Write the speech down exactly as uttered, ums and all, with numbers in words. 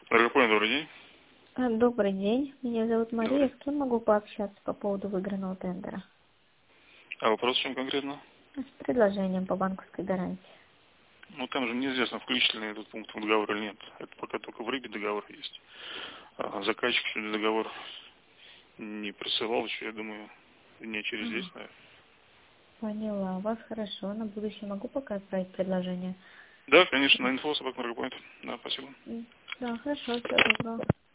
Энергопоинт, добрый день. А, Добрый день, меня зовут Мария. С кем могу пообщаться по поводу выигранного тендера? А вопрос в чем конкретно? С предложением по банковской гарантии. Ну, там же неизвестно, включительно этот пункт в договор или нет. Это пока только в рыбе договор есть. А заказчик сегодня договор не присылал еще, я думаю, дня через Ага. десять, наверное. Поняла вас, хорошо. На будущее могу пока отправить предложение? Да, конечно, на инфо собак Энергопоинт. Да, спасибо. М, Да, хорошо, всего доброго.